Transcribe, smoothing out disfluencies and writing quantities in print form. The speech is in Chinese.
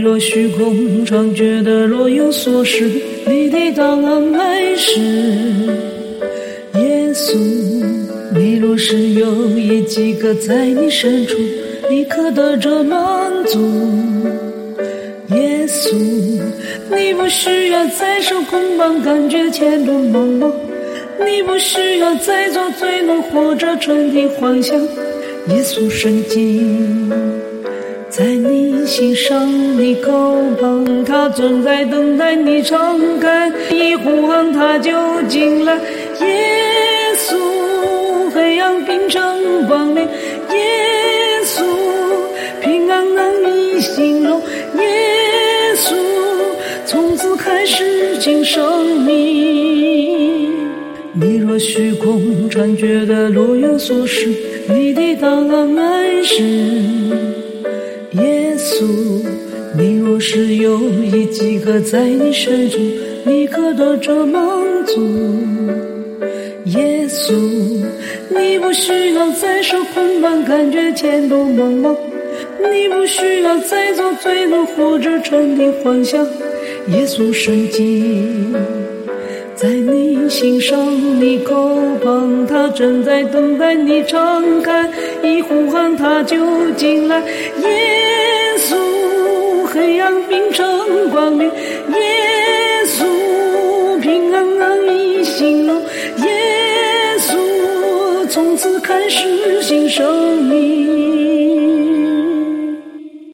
若虚空常觉得若有所失，你的答案还是耶稣。你若是有一几个在你深处，你可得着满足。耶稣，你不需要再受捆绑，感觉前路茫茫，你不需要再做罪奴或者春的幻想。耶稣圣经在你心上，你口旁，他正在等待你敞开，一呼喊他就进来。耶稣，黑暗变成光明，耶稣，平安难以形容，耶稣，从此开始新生命。你若虚空常觉得若有所失，你的答案还是耶稣。你若是有一几个在你深处，你可得着满足。耶稣，你不需要再受捆绑，感觉前路茫茫，你不需要再做罪奴或者成的幻想。耶稣圣经在你心上，你口旁，他正在等待你敞开，一呼喊他就进来。耶稣，黑暗变成光明，耶稣，平安难以形容，耶稣，从此开始新生命。